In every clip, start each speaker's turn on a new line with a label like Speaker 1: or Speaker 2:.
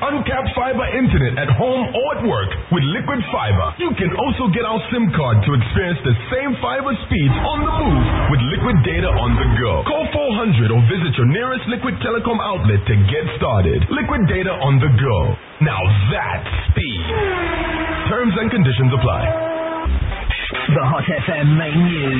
Speaker 1: uncapped fiber internet at home or at work with Liquid Fiber. You can also get our SIM card to experience the same fiber speeds on the move with Liquid Data on the go. Call 400 or visit your nearest Liquid Telecom outlet to get started. Liquid Data on the go. Now that's speed. Terms and conditions apply.
Speaker 2: The Hot FM main news.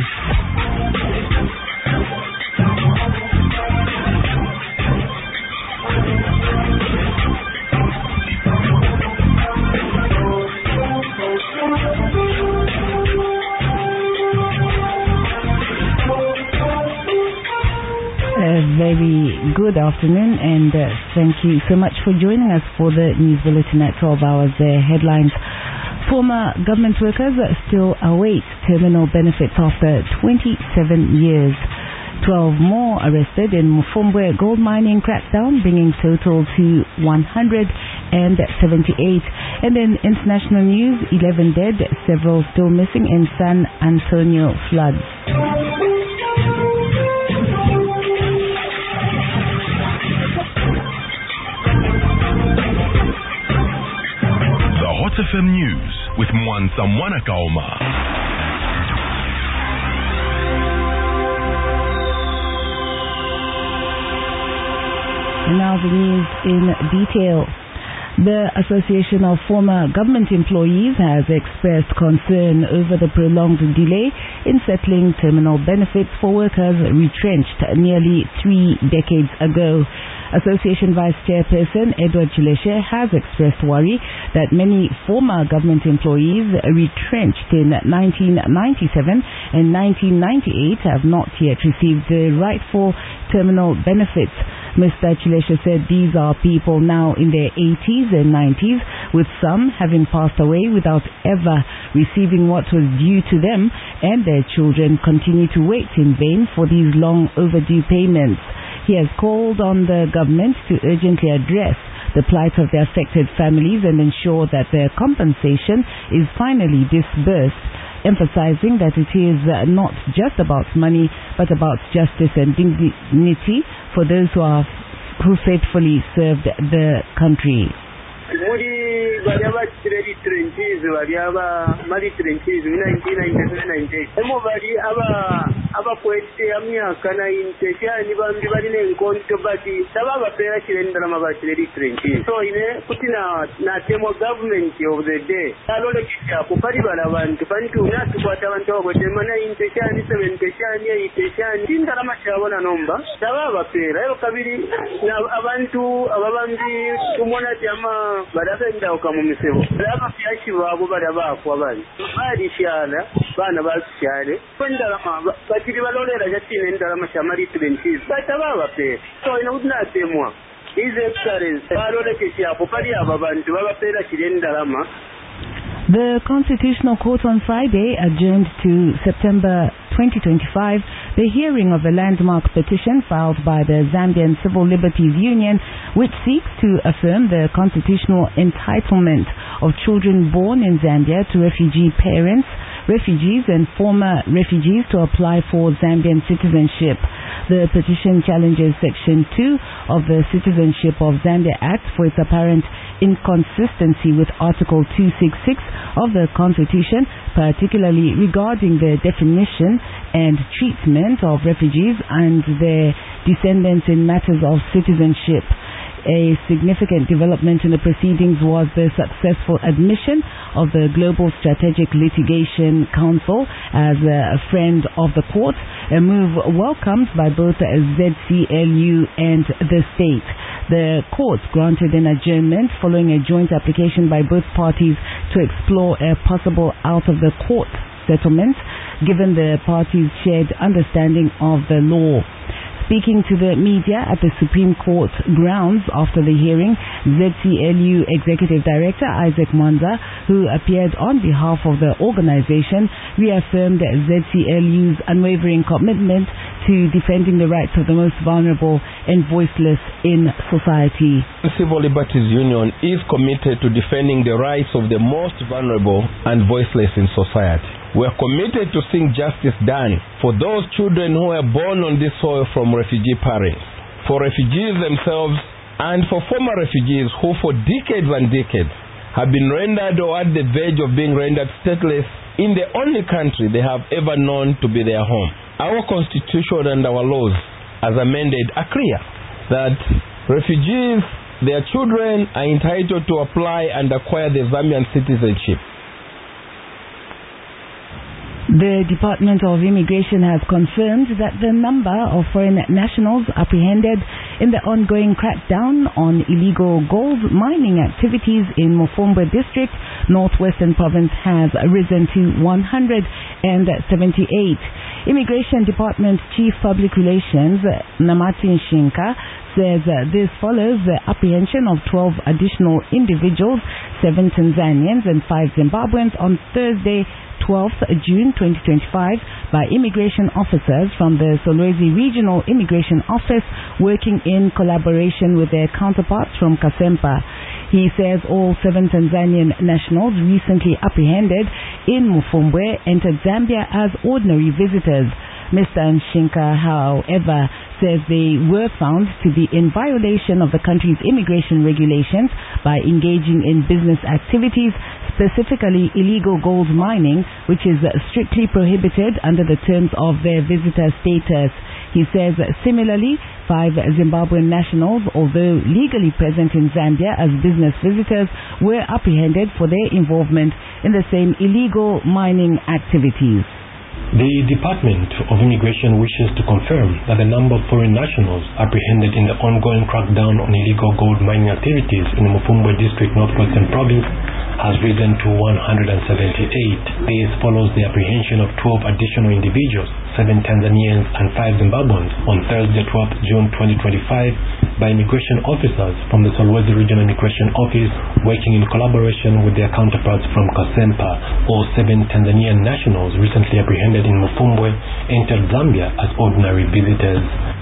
Speaker 3: Very good afternoon, and thank you so much for joining us for the news bulletin at 12 hours. The headlines: former government workers still await terminal benefits after 27 years. 12 more arrested in Mufumbwe gold mining crackdown, bringing total to 178. And in international news, 11 dead, several still missing in San Antonio floods.
Speaker 1: Hot FM News with Mwanza Mwanakaoma.
Speaker 3: Now the news in detail. The Association of Former Government Employees has expressed concern over the prolonged delay in settling terminal benefits for workers retrenched nearly 3 decades ago. Association Vice Chairperson Edward Chileshe has expressed worry that many former government employees retrenched in 1997 and 1998 have not yet received the rightful terminal benefits. Mr. Chileshe said these are people now in their 80s and 90s, with some having passed away without ever receiving what was due to them, and their children continue to wait in vain for these long overdue payments. He has called on the government to urgently address the plight of the affected families and ensure that their compensation is finally disbursed, emphasizing that it is not just about money but about justice and dignity for those who faithfully served the country.
Speaker 4: Muri baliaba tiredi trenches baliaba mali trenches 1997 emo bali aba kwete amyaka 90 cyane bambi bali nenkonto bati sababa pera kirendera mabashiredi trenches so ine kutina na temo government of the day alole kisha kupali balabantu bantu natu kwata abantu bagote mana 90 cyane 70 cyane 80 cyane ndara machabona nomba sababa pera ero kabiri abantu ababandi kumona jama barabenda ukamumisebo laba fyashi babo barabakwa bali bali shala bana bakyale kwendala bakiri balolera jatine ndala mashamari 20 batababa pe so ina udnatemwa is excellence balole keshapo pali aba bantu babapera kirendalama.
Speaker 3: The Constitutional Court on Friday adjourned to September 2025 the hearing of a landmark petition filed by the Zambian Civil Liberties Union, which seeks to affirm the constitutional entitlement of children born in Zambia to refugee parents, refugees and former refugees to apply for Zambian citizenship. The petition challenges Section 2 of the Citizenship of Zambia Act for its apparent inconsistency with Article 266 of the Constitution, particularly regarding the definition and treatment of refugees and their descendants in matters of citizenship. A significant development in the proceedings was the successful admission of the Global Strategic Litigation Council as a friend of the court, a move welcomed by both ZCLU and the state. The court granted an adjournment following a joint application by both parties to explore a possible out-of-the-court settlement, given the parties' shared understanding of the law. Speaking to the media at the Supreme Court grounds after the hearing, ZCLU Executive Director Isaac Mwanza, who appeared on behalf of the organization, reaffirmed ZCLU's unwavering commitment to defending the rights of the most vulnerable and voiceless in society.
Speaker 5: The Civil Liberties Union is committed to defending the rights of the most vulnerable and voiceless in society. We are committed to seeing justice done for those children who were born on this soil from refugee parents, for refugees themselves, And for former refugees who for decades and decades have been rendered or at the verge of being rendered stateless in the only country they have ever known to be their home. Our constitution and our laws, as amended, are clear that refugees, their children, are entitled to apply and acquire the Zambian citizenship.
Speaker 3: The Department of Immigration has confirmed that the number of foreign nationals apprehended in the ongoing crackdown on illegal gold mining activities in Mufumbwe District, Northwestern Province, has risen to 178. Immigration Department Chief Public Relations Namati Nshinka says this follows the apprehension of 12 additional individuals, 7 Tanzanians and 5 Zimbabweans on Thursday, 12th June 2025 by immigration officers from the Solwezi Regional Immigration Office working in collaboration with their counterparts from Kasempa. He says all 7 Tanzanian nationals recently apprehended in Mufumbwe entered Zambia as ordinary visitors. Mr. Nshinka, however, says they were found to be in violation of the country's immigration regulations by engaging in business activities, specifically illegal gold mining, which is strictly prohibited under the terms of their visitor status. He says similarly, 5 Zimbabwean nationals, although legally present in Zambia as business visitors, were apprehended for their involvement in the same illegal mining activities.
Speaker 6: The Department of Immigration wishes to confirm that the number of foreign nationals apprehended in the ongoing crackdown on illegal gold mining activities in the Mufumbwe District, Northwestern Province, has risen to 178. This follows the apprehension of 12 additional individuals, 7 Tanzanians and 5 Zimbabweans, on Thursday, 12th June 2025 by immigration officers from the Solwezi Regional Immigration Office working in collaboration with their counterparts from Kasempa. All 7 Tanzanian nationals recently apprehended in Mufumbwe entered Zambia as ordinary visitors.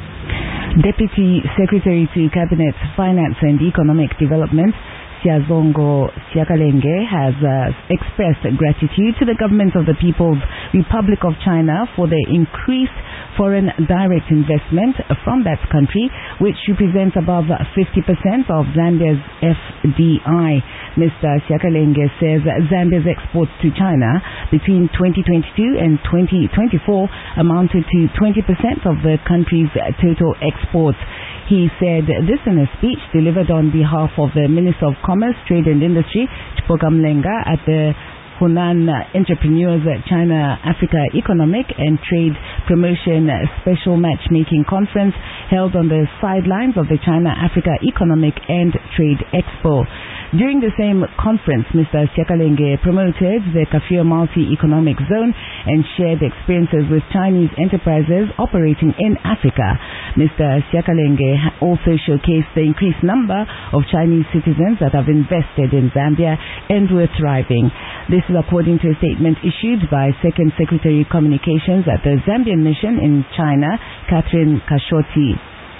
Speaker 3: Deputy Secretary to Cabinet Finance and Economic Development Siazongo Siakalenge has expressed gratitude to the government of the People's Republic of China for the increased foreign direct investment from that country, which represents above 50% of Zambia's FDI. Mr. Siakalenge says Zambia's exports to China between 2022 and 2024 amounted to 20% of the country's total exports. He said this in a speech delivered on behalf of the Minister of Commerce, Trade and Industry, Chipoka Mlenga, at the Hunan Entrepreneurs China-Africa Economic and Trade Promotion Special Matchmaking Conference held on the sidelines of the China-Africa Economic and Trade Expo. During the same conference, Mr. Siakalenge promoted the Kafue Multi-Economic Zone and shared experiences with Chinese enterprises operating in Africa. Mr. Siakalenge also showcased the increased number of Chinese citizens that have invested in Zambia and were thriving. This is according to a statement issued by Second Secretary Communications at the Zambian Mission in China, Catherine Kashoti.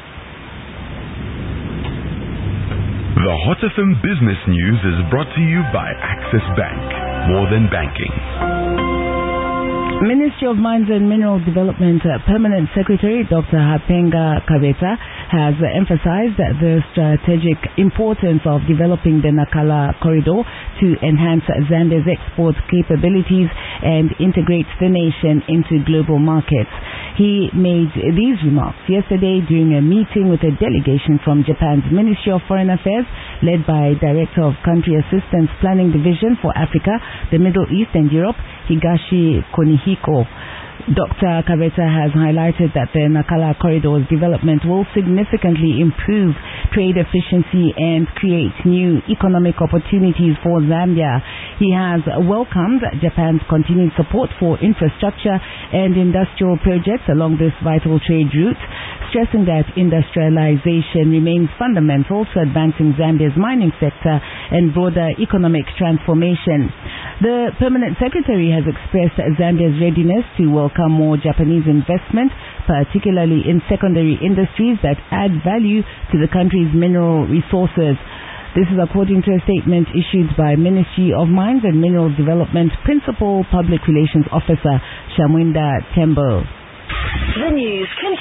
Speaker 1: The Hot FM Business News is brought to you by Access Bank. More than banking.
Speaker 3: Ministry of Mines and Mineral Development Permanent Secretary Dr. Hapenga Kabeta has emphasized the strategic importance of developing the Nakala Corridor to enhance Zambia's export capabilities and integrate the nation into global markets. He made these remarks yesterday during a meeting with a delegation from Japan's Ministry of Foreign Affairs, led by Director of Country Assistance Planning Division for Africa, the Middle East and Europe, Higashi Konihiko. Dr. Kabeta has highlighted that the Nakala Corridor's development will significantly improve trade efficiency and create new economic opportunities for Zambia. He has welcomed Japan's continued support for infrastructure and industrial projects along this vital trade route, stressing that industrialization remains fundamental to advancing Zambia's mining sector and broader economic transformation. The Permanent Secretary has expressed Zambia's readiness to welcome more Japanese investment, particularly in secondary industries that add value to the country's mineral resources. This is according to a statement issued by Ministry of Mines and Mineral Development Principal Public Relations Officer Shamwinda Tembo.
Speaker 2: The news